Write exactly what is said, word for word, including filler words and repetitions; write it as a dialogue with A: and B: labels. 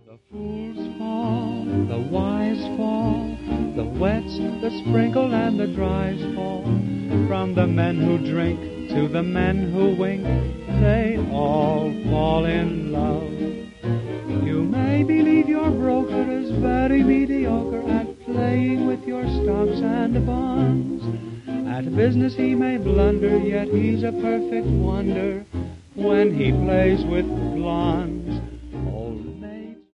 A: The fools fall, the wise fall, the wets, the sprinkle, and the dries fall. From the men who drink to the men who wink, they all fall in love. You may believe your broker is very mediocre at playing with your stocks and bonds. At business he may blunder, yet he's a perfect wonder when he plays with blondes.